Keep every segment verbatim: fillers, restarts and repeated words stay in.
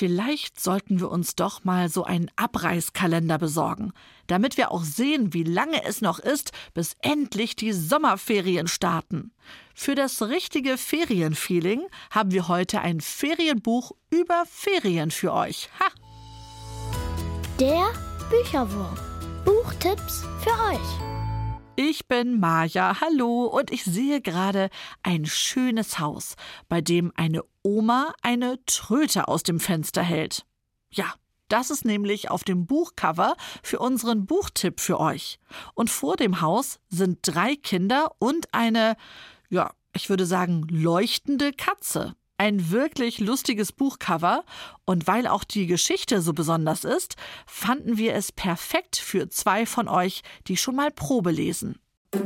Vielleicht sollten wir uns doch mal so einen Abreißkalender besorgen, damit wir auch sehen, wie lange es noch ist, bis endlich die Sommerferien starten. Für das richtige Ferienfeeling haben wir heute ein Ferienbuch über Ferien für euch. Ha! Der Bücherwurm. Buchtipps für euch. Ich bin Maja, hallo, und ich sehe gerade ein schönes Haus, bei dem eine Oma eine Tröte aus dem Fenster hält. Ja, das ist nämlich auf dem Buchcover für unseren Buchtipp für euch. Und vor dem Haus sind drei Kinder und eine, ja, ich würde sagen, leuchtende Katze. Ein wirklich lustiges Buchcover, und weil auch die Geschichte so besonders ist, fanden wir es perfekt für zwei von euch, die schon mal Probe lesen.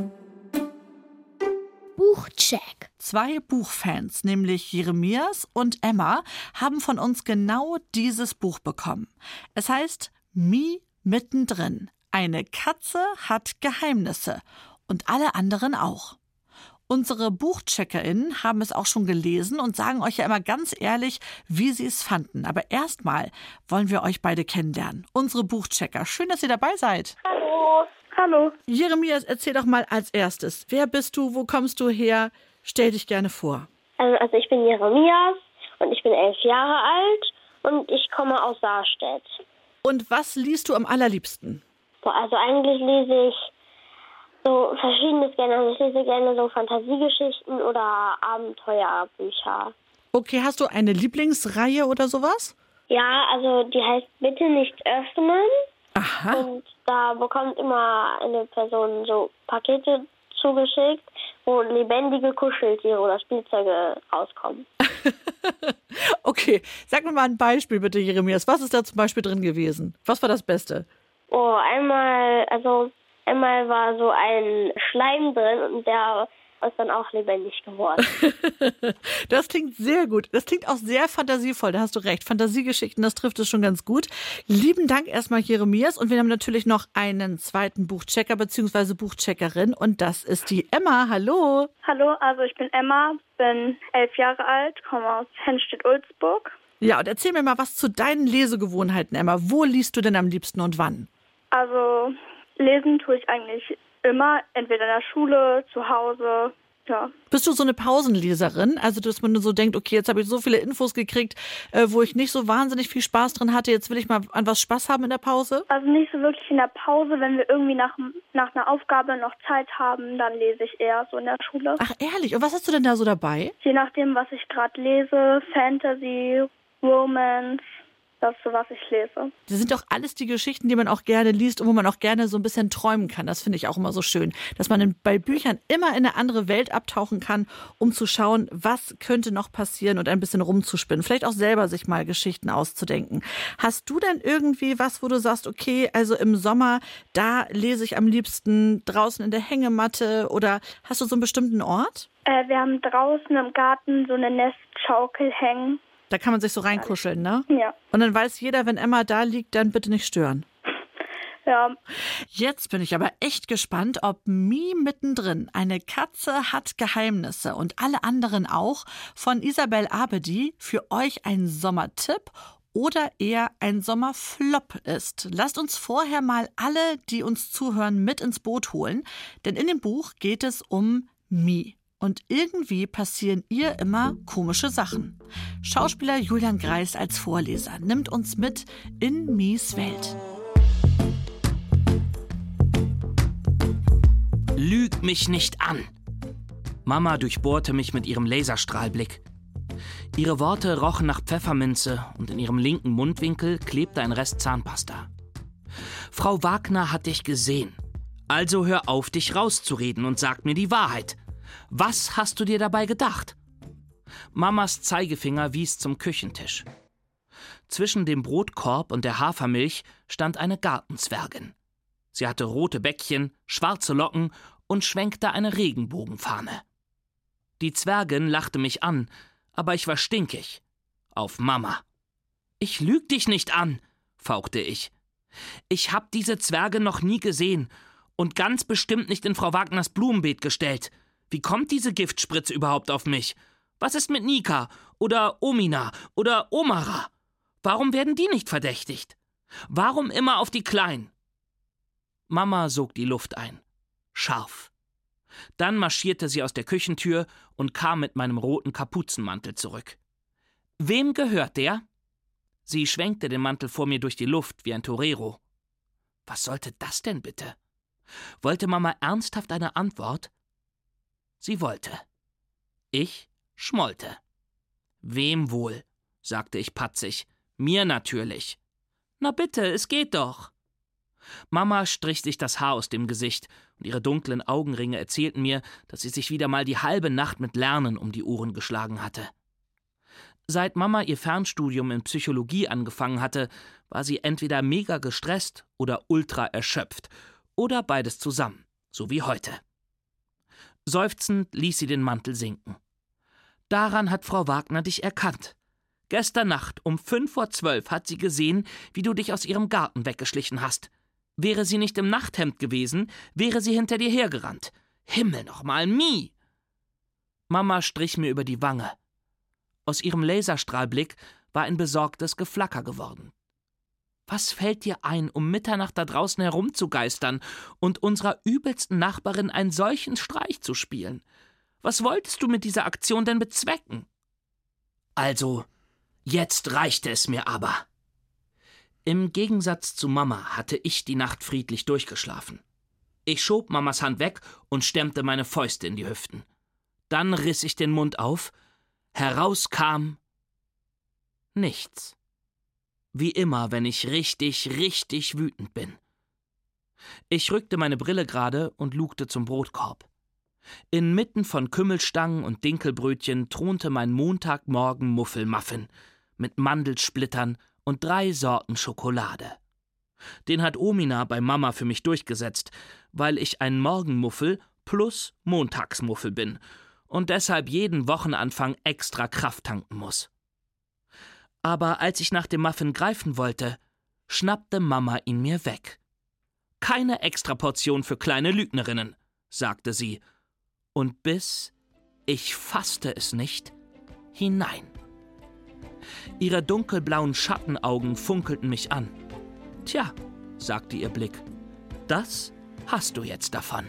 Buchcheck. Zwei Buchfans, nämlich Jeremias und Emma, haben von uns genau dieses Buch bekommen. Es heißt Mi mittendrin. Eine Katze hat Geheimnisse und alle anderen auch. Unsere BuchcheckerInnen haben es auch schon gelesen und sagen euch ja immer ganz ehrlich, wie sie es fanden. Aber erstmal wollen wir euch beide kennenlernen. Unsere Buchchecker. Schön, dass ihr dabei seid. Hallo. Hallo. Jeremias, erzähl doch mal als erstes. Wer bist du? Wo kommst du her? Stell dich gerne vor. Also, also ich bin Jeremias und ich bin elf Jahre alt und ich komme aus Saarstedt. Und was liest du am allerliebsten? Boah, also eigentlich lese ich so Verschiedenes gerne. Also ich lese gerne so Fantasiegeschichten oder Abenteuerbücher. Okay, hast du eine Lieblingsreihe oder sowas? Ja, also die heißt Bitte nicht öffnen. Aha. Und da bekommt immer eine Person so Pakete zugeschickt, wo lebendige Kuscheltiere oder Spielzeuge rauskommen. Okay, sag mir mal ein Beispiel bitte, Jeremias. Was ist da zum Beispiel drin gewesen? Was war das Beste? Oh, einmal, also einmal war so ein Schleim drin und der ist dann auch lebendig geworden. Das klingt sehr gut. Das klingt auch sehr fantasievoll. Da hast du recht. Fantasiegeschichten, das trifft es schon ganz gut. Lieben Dank erstmal, Jeremias. Und wir haben natürlich noch einen zweiten Buchchecker bzw. Buchcheckerin. Und das ist die Emma. Hallo. Hallo, also ich bin Emma, bin elf Jahre alt, komme aus Hennstedt-Ulzburg. Ja, und erzähl mir mal was zu deinen Lesegewohnheiten, Emma. Wo liest du denn am liebsten und wann? Also lesen tue ich eigentlich immer, entweder in der Schule, zu Hause, ja. Bist du so eine Pausenleserin? Also, dass man so denkt, okay, jetzt habe ich so viele Infos gekriegt, äh, wo ich nicht so wahnsinnig viel Spaß drin hatte, jetzt will ich mal an was Spaß haben in der Pause? Also nicht so wirklich in der Pause, wenn wir irgendwie nach, nach einer Aufgabe noch Zeit haben, dann lese ich eher so in der Schule. Ach, ehrlich? Und was hast du denn da so dabei? Je nachdem, was ich gerade lese, Fantasy, Romance. Das ist so, was ich lese. Das sind doch alles die Geschichten, die man auch gerne liest und wo man auch gerne so ein bisschen träumen kann. Das finde ich auch immer so schön, dass man in, bei Büchern immer in eine andere Welt abtauchen kann, um zu schauen, was könnte noch passieren und ein bisschen rumzuspinnen. Vielleicht auch selber sich mal Geschichten auszudenken. Hast du denn irgendwie was, wo du sagst, okay, also im Sommer, da lese ich am liebsten draußen in der Hängematte, oder hast du so einen bestimmten Ort? Äh, wir haben draußen im Garten so eine Nestschaukel hängen. Da kann man sich so reinkuscheln, ne? Ja. Und dann weiß jeder, wenn Emma da liegt, dann bitte nicht stören. Ja. Jetzt bin ich aber echt gespannt, ob Mi mittendrin, eine Katze hat Geheimnisse und alle anderen auch, von Isabel Abedi für euch ein Sommertipp oder eher ein Sommerflop ist. Lasst uns vorher mal alle, die uns zuhören, mit ins Boot holen, denn in dem Buch geht es um Mi. Und irgendwie passieren ihr immer komische Sachen. Schauspieler Julian Greis als Vorleser nimmt uns mit in Mies Welt. Lüg mich nicht an! Mama durchbohrte mich mit ihrem Laserstrahlblick. Ihre Worte rochen nach Pfefferminze und in ihrem linken Mundwinkel klebte ein Rest Zahnpasta. Frau Wagner hat dich gesehen. Also hör auf, dich rauszureden und sag mir die Wahrheit. Was hast du dir dabei gedacht? Mamas Zeigefinger wies zum Küchentisch. Zwischen dem Brotkorb und der Hafermilch stand eine Gartenzwergin. Sie hatte rote Bäckchen, schwarze Locken und schwenkte eine Regenbogenfahne. Die Zwergin lachte mich an, aber ich war stinkig. Auf Mama. »Ich lüg dich nicht an«, fauchte ich. »Ich hab diese Zwerge noch nie gesehen und ganz bestimmt nicht in Frau Wagners Blumenbeet gestellt. Wie kommt diese Giftspritze überhaupt auf mich? Was ist mit Nika oder Omina oder Omara? Warum werden die nicht verdächtigt? Warum immer auf die Kleinen? Mama sog die Luft ein. Scharf. Dann marschierte sie aus der Küchentür und kam mit meinem roten Kapuzenmantel zurück. »Wem gehört der?« Sie schwenkte den Mantel vor mir durch die Luft wie ein Torero. Was sollte das denn bitte? Wollte Mama ernsthaft eine Antwort? Sie wollte. Ich schmollte. »Wem wohl?«, sagte ich patzig. »Mir natürlich.« »Na bitte, es geht doch.« Mama strich sich das Haar aus dem Gesicht, und ihre dunklen Augenringe erzählten mir, dass sie sich wieder mal die halbe Nacht mit Lernen um die Ohren geschlagen hatte. Seit Mama ihr Fernstudium in Psychologie angefangen hatte, war sie entweder mega gestresst oder ultra erschöpft, oder beides zusammen, so wie heute. Seufzend ließ sie den Mantel sinken. »Daran hat Frau Wagner dich erkannt. Gestern Nacht um fünf vor zwölf hat sie gesehen, wie du dich aus ihrem Garten weggeschlichen hast. Wäre sie nicht im Nachthemd gewesen, wäre sie hinter dir hergerannt. Himmel nochmal, Mie!« Mama strich mir über die Wange. Aus ihrem Laserstrahlblick war ein besorgtes Geflacker geworden. »Was fällt dir ein, um Mitternacht da draußen herumzugeistern und unserer übelsten Nachbarin einen solchen Streich zu spielen? Was wolltest du mit dieser Aktion denn bezwecken?« »Also, jetzt reichte es mir aber.« Im Gegensatz zu Mama hatte ich die Nacht friedlich durchgeschlafen. Ich schob Mamas Hand weg und stemmte meine Fäuste in die Hüften. Dann riss ich den Mund auf. Heraus kam nichts. Wie immer, wenn ich richtig, richtig wütend bin. Ich rückte meine Brille gerade und lugte zum Brotkorb. Inmitten von Kümmelstangen und Dinkelbrötchen thronte mein Montagmorgen-Muffelmuffin mit Mandelsplittern und drei Sorten Schokolade. Den hat Omina bei Mama für mich durchgesetzt, weil ich ein Morgenmuffel plus Montagsmuffel bin und deshalb jeden Wochenanfang extra Kraft tanken muss. Aber als ich nach dem Muffin greifen wollte, schnappte Mama ihn mir weg. »Keine Extraportion für kleine Lügnerinnen«, sagte sie, und biss, ich fasste es nicht, hinein. Ihre dunkelblauen Schattenaugen funkelten mich an. »Tja«, sagte ihr Blick, »das hast du jetzt davon.«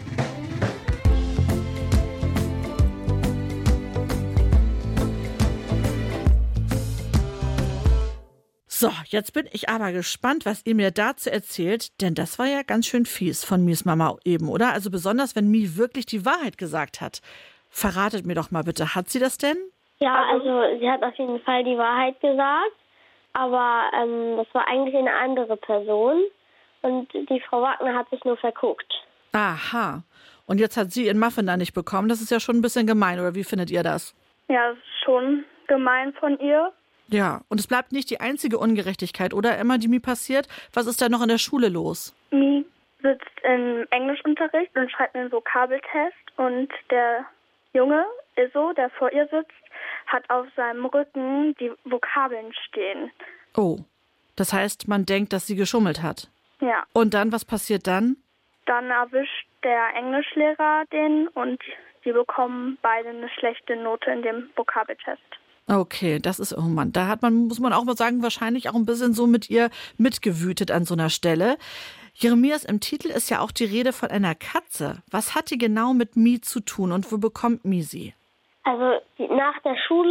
So, jetzt bin ich aber gespannt, was ihr mir dazu erzählt, denn das war ja ganz schön fies von Mies Mama eben, oder? Also besonders, wenn Mie wirklich die Wahrheit gesagt hat. Verratet mir doch mal bitte, hat sie das denn? Ja, also sie hat auf jeden Fall die Wahrheit gesagt, aber ähm, das war eigentlich eine andere Person und die Frau Wagner hat sich nur verguckt. Aha. Und jetzt hat sie ihren Muffin da nicht bekommen. Das ist ja schon ein bisschen gemein, oder wie findet ihr das? Ja, das ist schon gemein von ihr. Ja, und es bleibt nicht die einzige Ungerechtigkeit, oder Emma, die mir passiert? Was ist da noch in der Schule los? Mi sitzt im Englischunterricht und schreibt einen Vokabeltest und der Junge, Iso, der vor ihr sitzt, hat auf seinem Rücken die Vokabeln stehen. Oh, das heißt, man denkt, dass sie geschummelt hat. Ja. Und dann, was passiert dann? Dann erwischt der Englischlehrer den und sie bekommen beide eine schlechte Note in dem Vokabeltest. Okay, das ist, oh Mann, da hat man, muss man auch mal sagen, wahrscheinlich auch ein bisschen so mit ihr mitgewütet an so einer Stelle. Jeremias, im Titel ist ja auch die Rede von einer Katze. Was hat die genau mit Mie zu tun und wo bekommt Mie sie? Also die, nach der Schule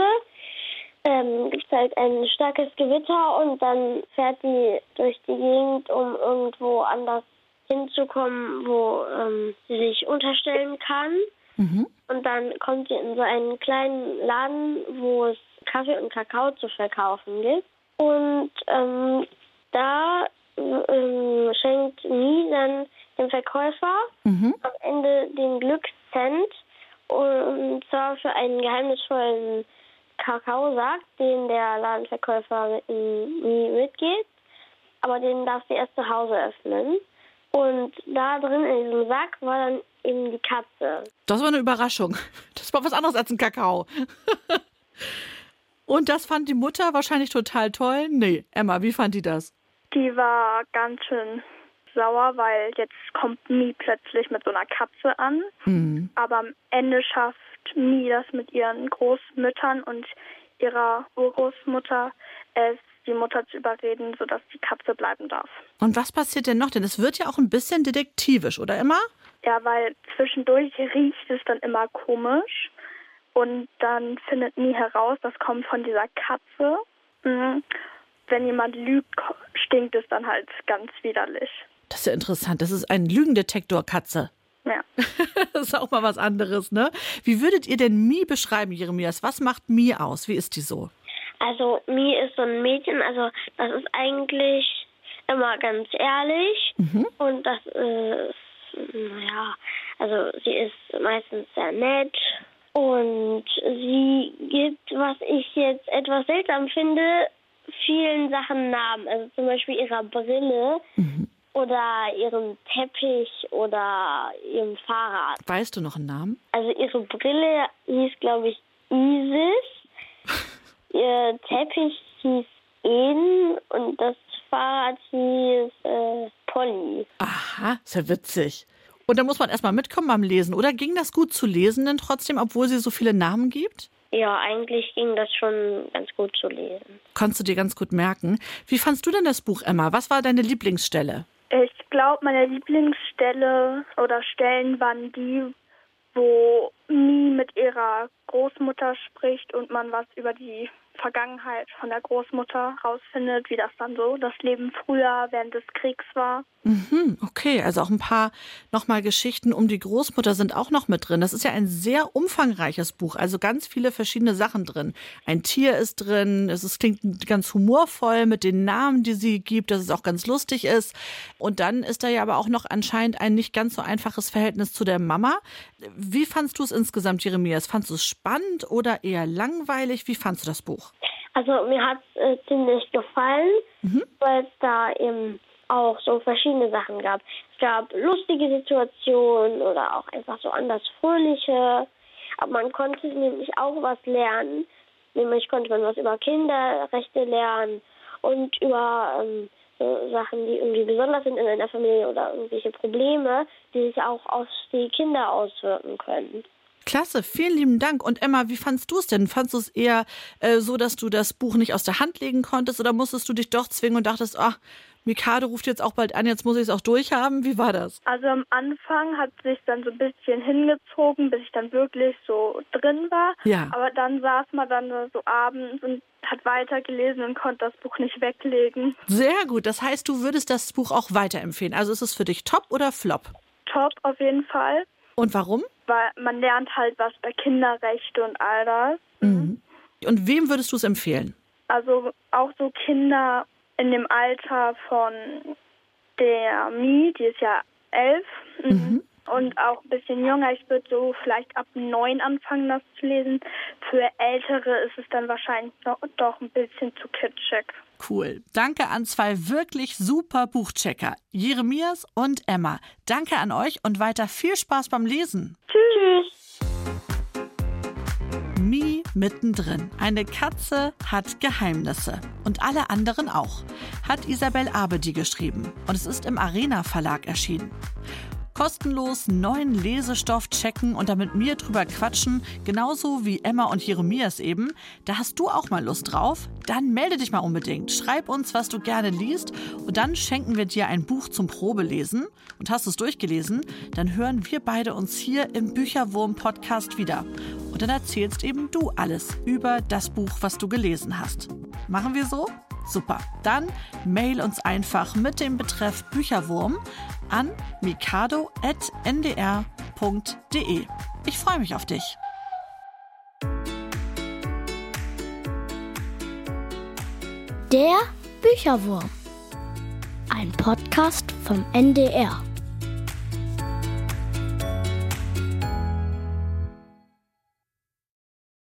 ähm, gibt es halt ein starkes Gewitter und dann fährt die durch die Gegend, um irgendwo anders hinzukommen, wo ähm, sie sich unterstellen kann. Mhm. Und dann kommt sie in so einen kleinen Laden, wo es Kaffee und Kakao zu verkaufen gibt. Und ähm, da ähm, schenkt Mie dann dem Verkäufer mhm. am Ende den Glückscent, und zwar für einen geheimnisvollen Kakaosack, den der Ladenverkäufer mit Mie mitgeht. Aber den darf sie erst zu Hause öffnen. Und da drin in diesem Sack war dann eben die Katze. Das war eine Überraschung. Das war was anderes als ein Kakao. Und das fand die Mutter wahrscheinlich total toll? Nee, Emma, wie fand die das? Die war ganz schön sauer, weil jetzt kommt Mie plötzlich mit so einer Katze an. Mhm. Aber am Ende schafft Mie das mit ihren Großmüttern und ihrer Urgroßmutter, es die Mutter zu überreden, sodass die Katze bleiben darf. Und was passiert denn noch? Denn es wird ja auch ein bisschen detektivisch, oder immer? Ja, weil zwischendurch riecht es dann immer komisch. Und dann findet Nie heraus, das kommt von dieser Katze. Mhm. Wenn jemand lügt, stinkt es dann halt ganz widerlich. Das ist ja interessant. Das ist ein Lügendetektor-Katze. Ja. Das ist auch mal was anderes, ne? Wie würdet ihr denn Mie beschreiben, Jeremias? Was macht Mie aus? Wie ist die so? Also Mie ist so ein Mädchen, also das ist eigentlich immer ganz ehrlich. Mhm. Und das ist, naja, also sie ist meistens sehr nett. Und sie gibt, was ich jetzt etwas seltsam finde, vielen Sachen Namen. Also zum Beispiel ihrer Brille. Mhm. Oder ihrem Teppich oder ihrem Fahrrad. Weißt du noch einen Namen? Also ihre Brille hieß, glaube ich, Isis. Ihr Teppich hieß Eden und das Fahrrad hieß äh, Polly. Aha, ist ja witzig. Und da muss man erstmal mitkommen beim Lesen. Oder ging das gut zu lesen denn trotzdem, obwohl sie so viele Namen gibt? Ja, eigentlich ging das schon ganz gut zu lesen. Konntest du dir ganz gut merken. Wie fandst du denn das Buch, Emma? Was war deine Lieblingsstelle? Ich glaube, meine Lieblingsstelle oder Stellen waren die, wo Mie mit ihrer Großmutter spricht und man was über die Vergangenheit von der Großmutter rausfindet, wie das dann so das Leben früher während des Kriegs war. Mhm, okay, also auch ein paar nochmal Geschichten um die Großmutter sind auch noch mit drin. Das ist ja ein sehr umfangreiches Buch, also ganz viele verschiedene Sachen drin. Ein Tier ist drin, es ist, klingt ganz humorvoll mit den Namen, die sie gibt, dass es auch ganz lustig ist. Und dann ist da ja aber auch noch anscheinend ein nicht ganz so einfaches Verhältnis zu der Mama. Wie fandst du es insgesamt, Jeremias? Fandst du es spannend oder eher langweilig? Wie fandst du das Buch? Also mir hat es äh, ziemlich gefallen, mhm. weil es da eben auch so verschiedene Sachen gab. Es gab lustige Situationen oder auch einfach so anders fröhliche. Aber man konnte nämlich auch was lernen. Nämlich konnte man was über Kinderrechte lernen und über ähm, so Sachen, die irgendwie besonders sind in einer Familie oder irgendwelche Probleme, die sich auch auf die Kinder auswirken können. Klasse, vielen lieben Dank. Und Emma, wie fandst du es denn? Fandst du es eher äh, so, dass du das Buch nicht aus der Hand legen konntest oder musstest du dich doch zwingen und dachtest, ach, Mikado ruft jetzt auch bald an, jetzt muss ich es auch durchhaben? Wie war das? Also am Anfang hat es sich dann so ein bisschen hingezogen, bis ich dann wirklich so drin war. Ja. Aber dann saß man dann so abends und hat weitergelesen und konnte das Buch nicht weglegen. Sehr gut, das heißt, du würdest das Buch auch weiterempfehlen. Also ist es für dich top oder flop? Top auf jeden Fall. Und warum? Weil man lernt halt was bei Kinderrechte und all das. Mhm. Und wem würdest du es empfehlen? Also auch so Kinder in dem Alter von der Mie, die ist ja elf. Mhm. Und auch ein bisschen jünger. Ich würde so vielleicht ab neun anfangen, das zu lesen. Für Ältere ist es dann wahrscheinlich noch, doch ein bisschen zu kitschig. Cool. Danke an zwei wirklich super Buchchecker, Jeremias und Emma. Danke an euch und weiter viel Spaß beim Lesen. Tschüss. Mie mittendrin. Eine Katze hat Geheimnisse. Und alle anderen auch. Hat Isabel Abedi geschrieben. Und es ist im Arena Verlag erschienen. Kostenlos neuen Lesestoff checken und da mit mir drüber quatschen, genauso wie Emma und Jeremias eben. Da hast du auch mal Lust drauf? Dann melde dich mal unbedingt. Schreib uns, was du gerne liest und dann schenken wir dir ein Buch zum Probelesen. Und hast du es durchgelesen, dann hören wir beide uns hier im Bücherwurm-Podcast wieder. Und dann erzählst eben du alles über das Buch, was du gelesen hast. Machen wir so? Super. Dann mail uns einfach mit dem Betreff Bücherwurm an mikado at n d r punkt d e. Ich freue mich auf dich. Der Bücherwurm. Ein Podcast vom N D R.